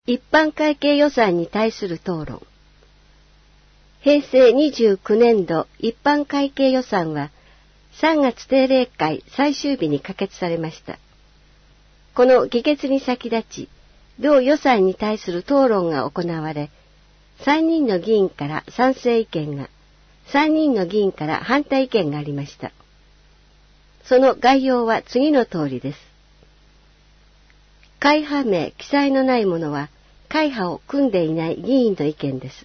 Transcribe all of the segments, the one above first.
一般会計予算に対する討論。平成29年度一般会計予算は3月定例会最終日に可決されました。この議決に先立ち、同予算に対する討論が行われ、3人の議員から賛成意見が、3人の議員から反対意見がありました。その概要は次の通りです。会派名記載のないものは、会派を組んでいない議員の意見です。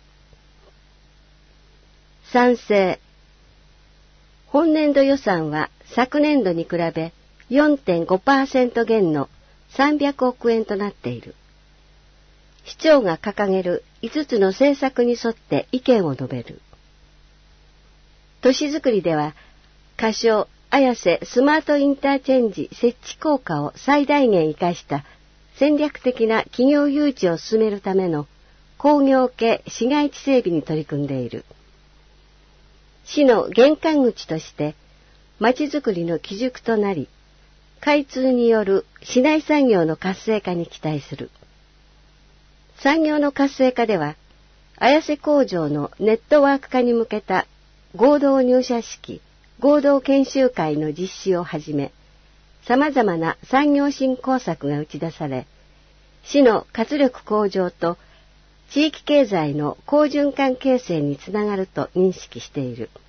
賛成。本年度予算は昨年度に比べ 4.5% 減の300億円となっている。市長が掲げる5つの政策に沿って意見を述べる。都市づくりでは、仮称綾瀬スマートインターチェンジ設置効果を最大限生かした戦略的な企業誘致を進めるための工業系市街地整備に取り組んでいる。市の玄関口として町づくりの基軸となり、開通による市内産業の活性化に期待する。産業の活性化では、綾瀬工場のネットワーク化に向けた合同入社式、合同研修会の実施をはじめ、様々な産業振興策が打ち出され、市の活力向上と地域経済の好循環形成につながると認識している。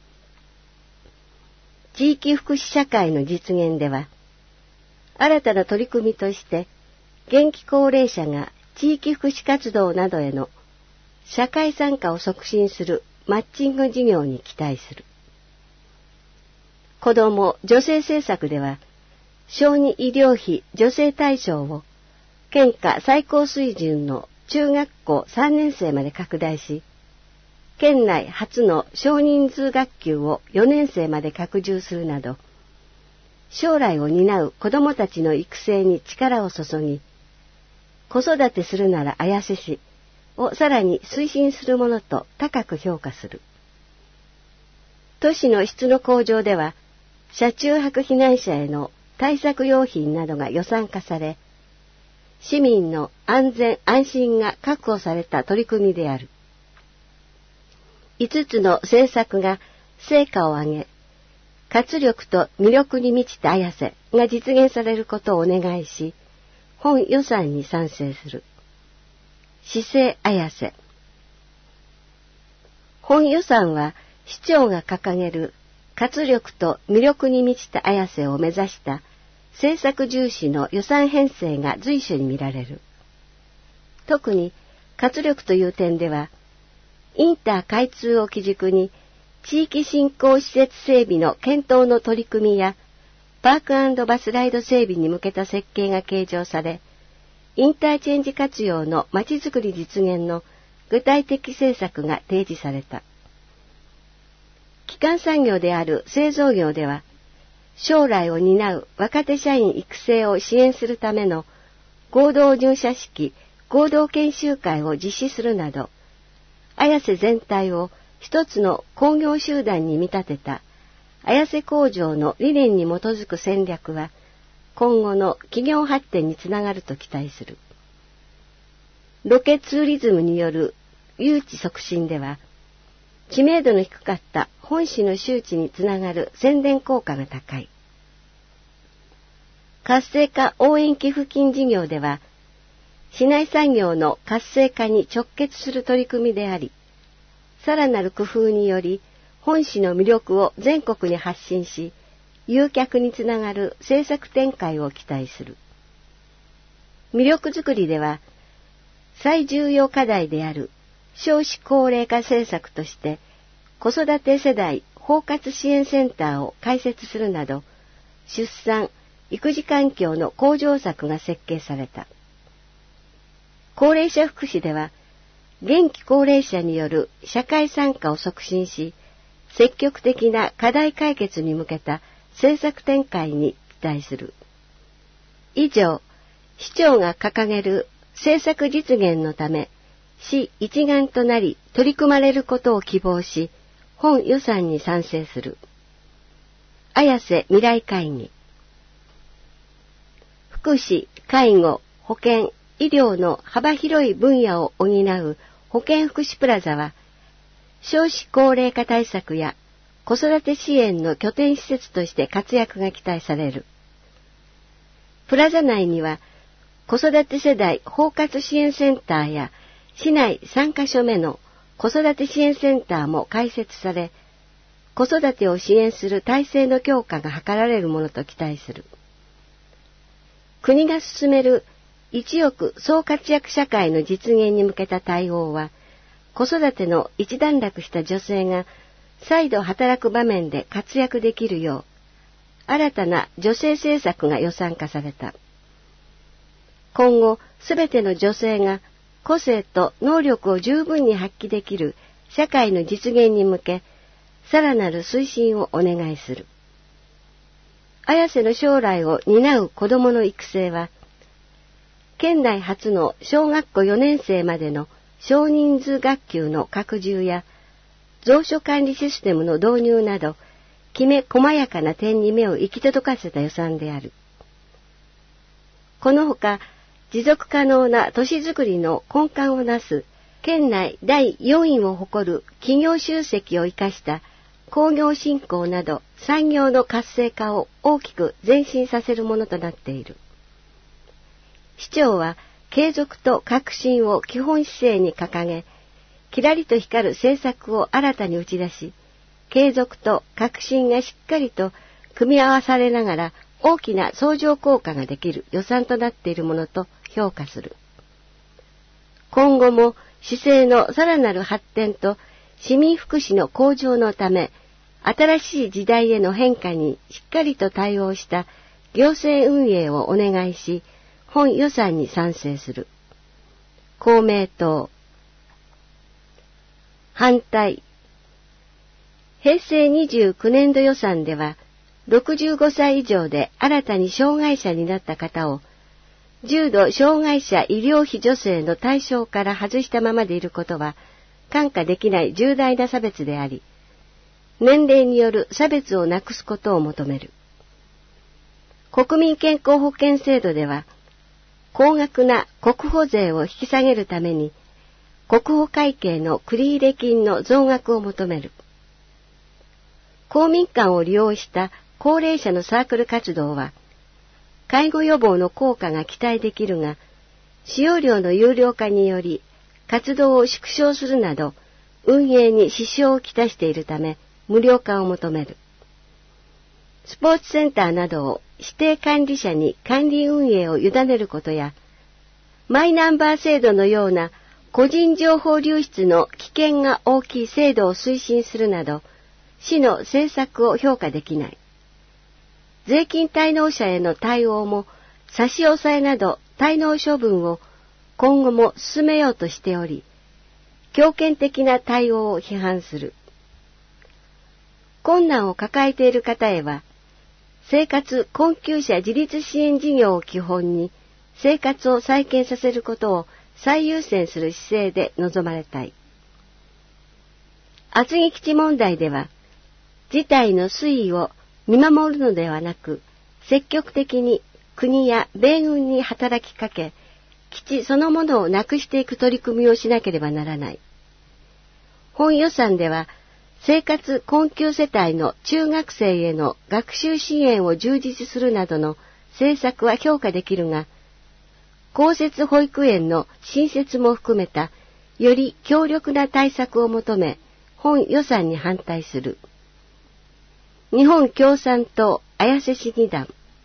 地域福祉社会の実現では、新たな取り組みとして、現役高齢者が地域福祉活動などへの社会参加を促進するマッチング事業に期待する。子ども・女性政策では、小児医療費助成対象を県下最高水準の中学校3年生まで拡大し、県内初の少人数学級を4年生まで拡充するなど、将来を担う子どもたちの育成に力を注ぎ、子育てするなら綾瀬市をさらに推進するものと高く評価する。都市の質の向上では、車中泊避難者への対策用品などが予算化され、市民の安全安心が確保された取り組みである。5つの政策が成果を上げ、活力と魅力に満ちた綾瀬が実現されることをお願いし、本予算に賛成する。市政綾瀬。本予算は市長が掲げる活力と魅力に満ちた綾瀬を目指した政策重視の予算編成が随所に見られる。特に活力という点では、インター開通を基軸に地域振興施設整備の検討の取り組みやパーク&バスライド整備に向けた設計が計上され、インターチェンジ活用のまちづくり実現の具体的政策が提示された。基幹産業である製造業では、将来を担う若手社員育成を支援するための合同入社式、合同研修会を実施するなど、綾瀬全体を一つの工業集団に見立てた綾瀬工場の理念に基づく戦略は、今後の企業発展につながると期待する。ロケツーリズムによる誘致促進では、知名度の低かった本市の周知につながる宣伝効果が高い。活性化応援寄付金事業では、市内産業の活性化に直結する取り組みであり、さらなる工夫により本市の魅力を全国に発信し、誘客につながる政策展開を期待する。魅力づくりでは、最重要課題である少子高齢化政策として子育て世代包括支援センターを開設するなど、出産・育児環境の向上策が設計された。高齢者福祉では、元気高齢者による社会参加を促進し、積極的な課題解決に向けた政策展開に期待する。以上、市長が掲げる政策実現のため、市一丸となり取り組まれることを希望し、本予算に賛成する。綾瀬未来会議。福祉、介護、保健、 医療の幅広い分野を補う保健福祉プラザは、少子高齢化対策や子育て支援の拠点施設として活躍が期待される。プラザ内には、子育て世代包括支援センターや市内3カ所目の子育て支援センターも開設され、子育てを支援する体制の強化が図られるものと期待する。国が進める一億総活躍社会の実現に向けた対応は、子育ての一段落した女性が再度働く場面で活躍できるよう、新たな女性政策が予算化された。今後、すべての女性が個性と能力を十分に発揮できる社会の実現に向け、さらなる推進をお願いする。綾瀬の将来を担う子どもの育成は、県内初の小学校4年生までの少人数学級の拡充や、蔵書管理システムの導入など、きめ細やかな点に目を行き届かせた予算である。このほか、持続可能な都市づくりの根幹をなす、県内第4位を誇る企業集積を生かした工業振興など産業の活性化を大きく前進させるものとなっている。市長は継続と革新を基本姿勢に掲げ、きらりと光る政策を新たに打ち出し、継続と革新がしっかりと組み合わされながら大きな相乗効果ができる予算となっているものと評価する。今後も市政のさらなる発展と市民福祉の向上のため、新しい時代への変化にしっかりと対応した行政運営をお願いし、本予算に賛成する。公明党。反対。平成29年度予算では、65歳以上で新たに障害者になった方を、重度障害者医療費助成の対象から外したままでいることは、看過できない重大な差別であり、年齢による差別をなくすことを求める。国民健康保険制度では、高額な国保税を引き下げるために、国保会計の繰入金の増額を求める。公民館を利用した高齢者のサークル活動は、介護予防の効果が期待できるが、使用料の有料化により、活動を縮小するなど、運営に支障をきたしているため、無料化を求める。スポーツセンターなどを指定管理者に管理運営を委ねることや、マイナンバー制度のような個人情報流出の危険が大きい制度を推進するなど、市の政策を評価できない。税金滞納者への対応も差し押さえなど滞納処分を今後も進めようとしており、強権的な対応を批判する。困難を抱えている方へは、生活困窮者自立支援事業を基本に生活を再建させることを最優先する姿勢で臨まれたい。厚木基地問題では、事態の推移を見守るのではなく、積極的に国や米軍に働きかけ、基地そのものをなくしていく取り組みをしなければならない。本予算では、生活困窮世帯の中学生への学習支援を充実するなどの政策は評価できるが、公設保育園の新設も含めたより強力な対策を求め、本予算に反対する。日本共産党綾瀬市議団。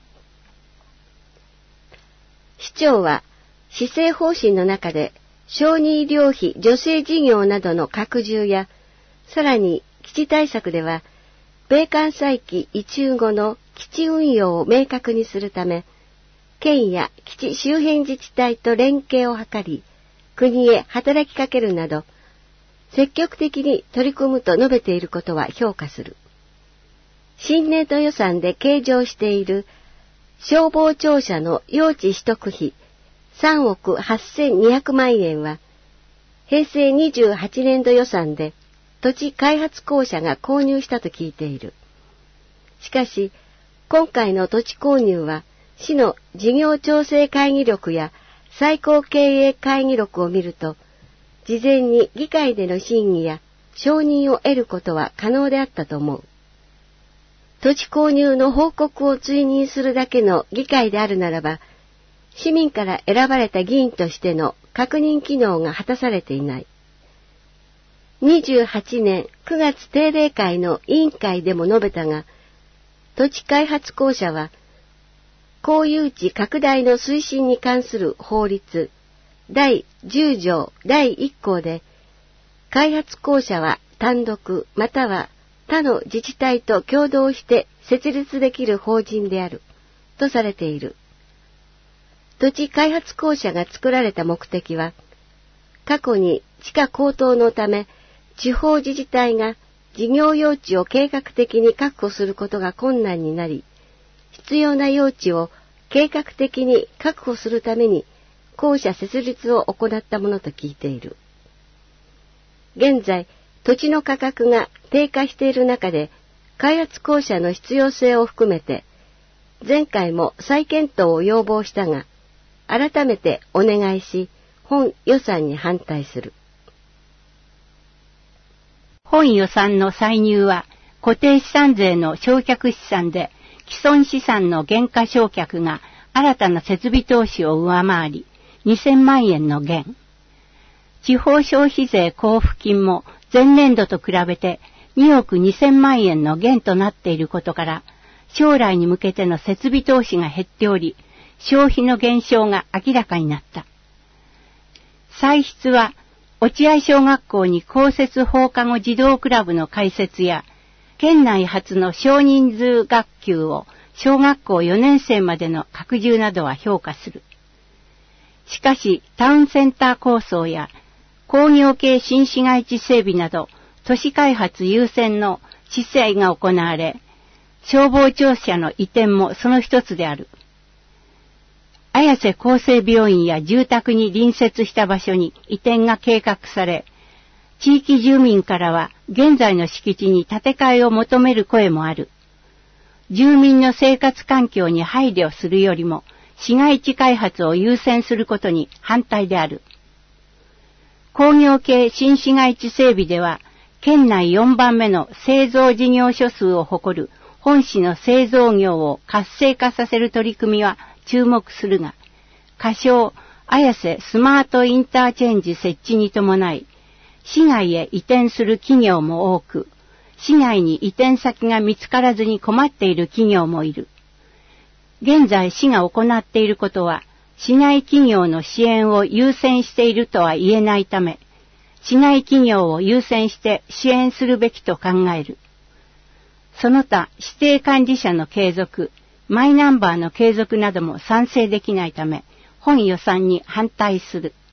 市長は施政方針の中で小児医療費助成事業などの拡充や、さらに基地対策では、米艦載機移駐後の基地運用を明確にするため、県や基地周辺自治体と連携を図り、国へ働きかけるなど、積極的に取り組むと述べていることは評価する。新年度予算で計上している消防庁舎の用地取得費3億8200万円は、平成28年度予算で土地開発公社が購入したと聞いている。しかし、今回の土地購入は、市の事業調整会議力や最高経営会議録を見ると、事前に議会での審議や承認を得ることは可能であったと思う。土地購入の報告を追認するだけの議会であるならば、市民から選ばれた議員としての確認機能が果たされていない。28年9月定例会の委員会でも述べたが、土地開発公社は、公有地拡大の推進に関する法律第10条第1項で、開発公社は単独または他の自治体と共同して設立できる法人であるとされている。土地開発公社が作られた目的は、過去に地価高騰のため地方自治体が事業用地を計画的に確保することが困難になり、必要な用地を計画的に確保するために公社設立を行ったものと聞いている。現在、土地の価格が低下している中で、開発公社の必要性を含めて、前回も再検討を要望したが、改めてお願いし、本予算に反対する。 本予算の歳入は、固定資産税の償却資産で、既存資産の減価償却が新たな設備投資を上回り、2000万円の減。地方消費税交付金も前年度と比べて2億2000万円の減となっていることから、将来に向けての設備投資が減っており、消費の減少が明らかになった。歳出は、落合小学校に公設放課後児童クラブの開設や、県内初の少人数学級を小学校4年生までの拡充などは評価する。しかし、タウンセンター構想や工業系新市街地整備など、都市開発優先の施政が行われ、消防庁舎の移転もその一つである。綾瀬厚生病院や住宅に隣接した場所に移転が計画され、地域住民からは現在の敷地に建て替えを求める声もある。住民の生活環境に配慮するよりも市街地開発を優先することに反対である。工業系新市街地整備では、県内4番目の製造事業所数を誇る本市の製造業を活性化させる取り組みは注目するが、仮称綾瀬スマートインターチェンジ設置に伴い、市外へ移転する企業も多く、市外に移転先が見つからずに困っている企業もいる。現在市が行っていることは、市内企業の支援を優先しているとは言えないため、市内企業を優先して支援するべきと考える。その他、指定管理者の継続、マイナンバーの継続なども賛成できないため、本予算に反対する。